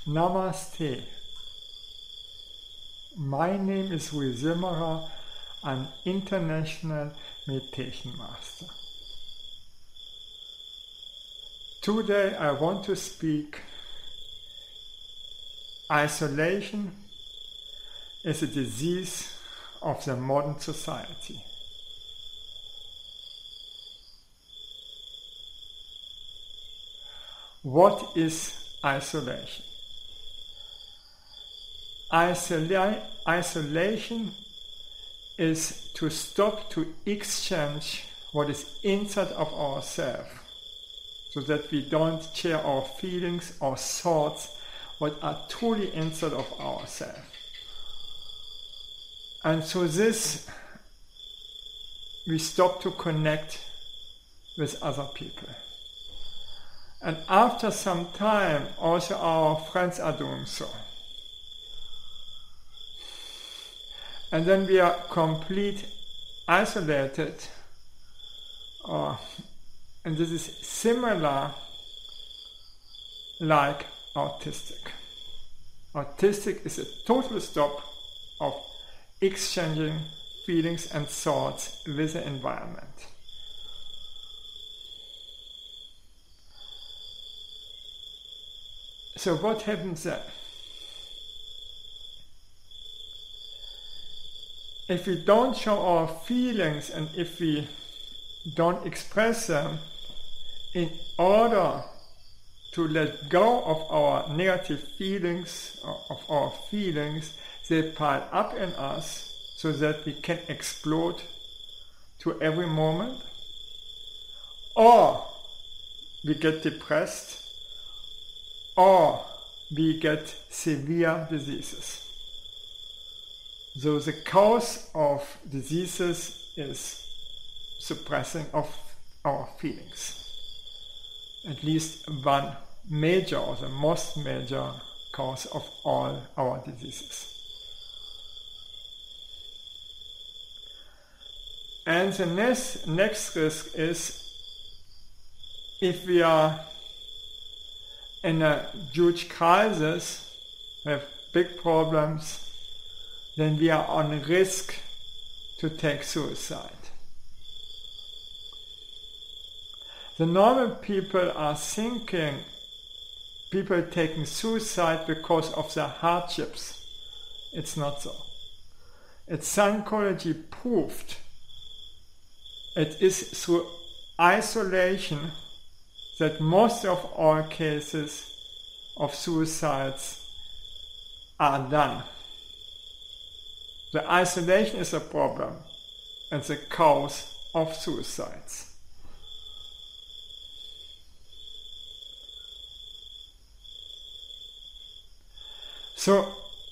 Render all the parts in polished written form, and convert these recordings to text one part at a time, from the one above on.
Namaste. My name is Rui Zimmerer, an international meditation master. Today I want to speak isolation is a disease of the modern society. What is isolation? Isolation is to stop to exchange what is inside of ourselves, so that we don't share our feelings or thoughts, what are truly inside of ourselves. And so this, we stop to connect with other people. And after some time, also our friends are doing so. And then we are complete isolated, and this is similar like autistic. Autistic is a total stop of exchanging feelings and thoughts with the environment. So what happens then? If we don't show our feelings and if we don't express them, in order to let go of our negative feelings, of our feelings, they pile up in us so that we can explode to every moment, or we get depressed, or we get severe diseases. So the cause of diseases is suppressing of our feelings. At least one major or the most major cause of all our diseases. And the next risk is if we are in a huge crisis, have big problems, then we are on risk to take suicide. The normal people are thinking people taking suicide because of their hardships. It's not so. It's psychology proved. It is through isolation that most of all cases of suicides are done. The isolation is a problem and the cause of suicides. So,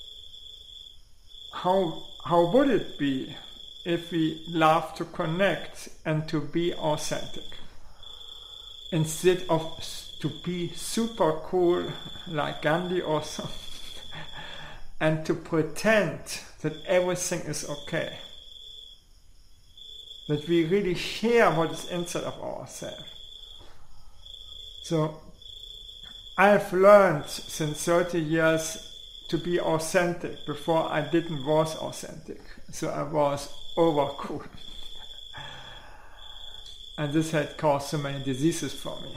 how would it be if we love to connect and to be authentic? Instead of to be super cool like Gandhi or something, and to pretend that everything is okay. That we really share what is inside of ourselves. So, I've learned since 30 years to be authentic. Before I didn't was authentic. So I was over cool. And this had caused so many diseases for me.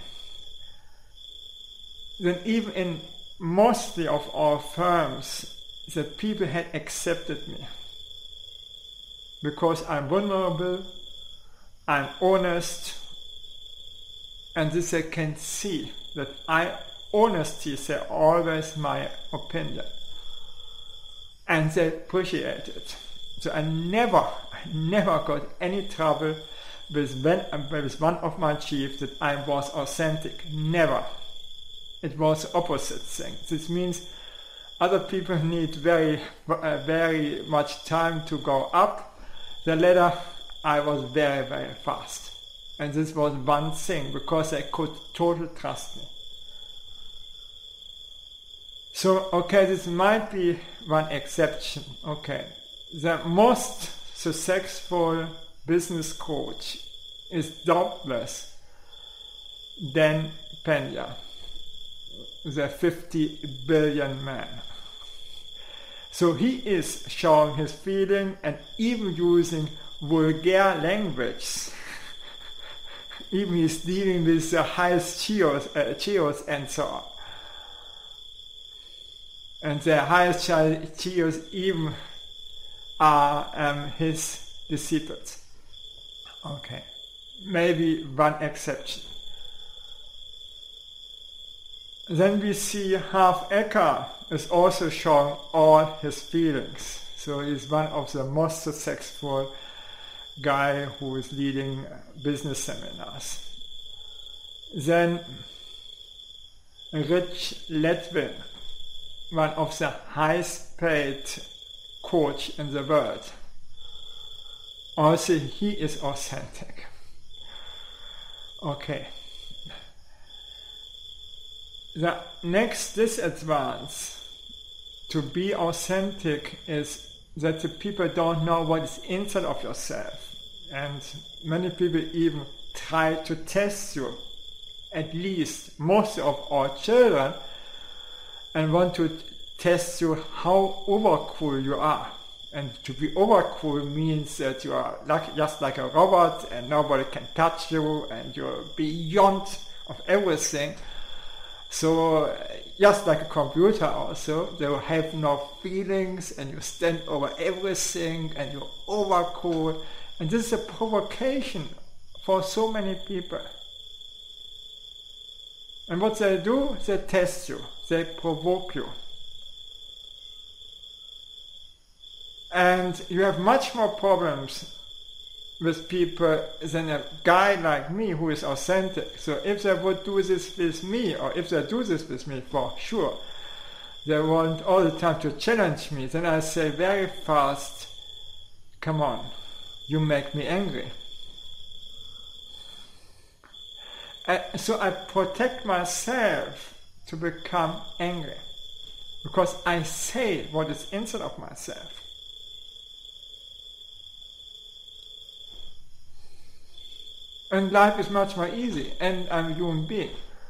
Then even in mostly of our firms, the people had accepted me. Because I'm vulnerable, I'm honest, and this I can see that honesty is always my opinion. And they appreciate it. So I never got any trouble with one of my chiefs that I was authentic. Never. It was the opposite thing. This means other people need very much time to go up the ladder. I was very, very fast. And this was one thing, because they could totally trust me. So, okay, this might be one exception. Okay, the most successful business coach is doubtless Dan Pena. the 50 billion men. So he is showing his feeling and even using vulgar language. Even he's dealing with the highest cheers and so on. And the highest cheers even are his disciples. Okay, maybe one exception. Then we see Half-Ecker is also showing all his feelings. So he's one of the most successful guy who is leading business seminars. Then Rich Ledwin, one of the highest paid coach in the world. Also he is authentic. Okay. The next disadvantage to be authentic is that the people don't know what is inside of yourself. And many people even try to test you, at least most of our children, and want to test you how overcool you are. And to be overcool means that you are just like a robot and nobody can touch you and you're beyond of everything. So just like a computer also, they will have no feelings and you stand over everything and you're overcool. And this is a provocation for so many people. And what they do, they test you, they provoke you. And you have much more problems with people than a guy like me who is authentic. So if they would do this with me, or if they do this with me, for sure, they want all the time to challenge me, then I say very fast, come on, you make me angry. So I protect myself to become angry, because I say what is inside of myself. And life is much more easy, and I'm a human being.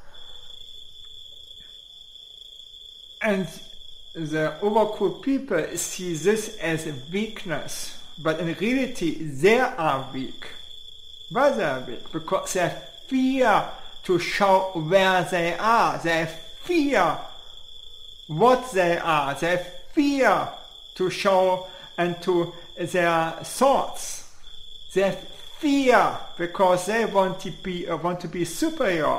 And the overcool people see this as a weakness, but in reality they are weak. Why they are weak? Because they fear to show where they are. They fear what they are. They fear to show and to their thoughts. They fear because they want to be superior.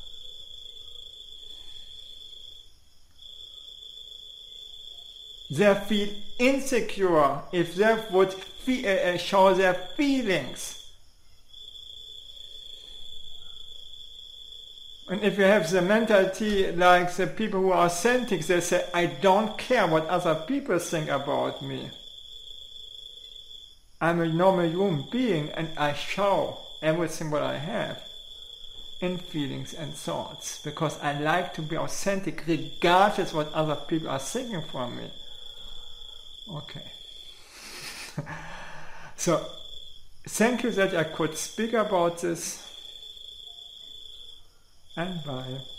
They feel insecure if they would show their feelings. And if you have the mentality like the people who are authentic, they say, I don't care what other people think about me. I'm a normal human being and I show everything what I have in feelings and thoughts, because I like to be authentic regardless what other people are thinking from me. Okay. So, thank you that I could speak about this, and bye.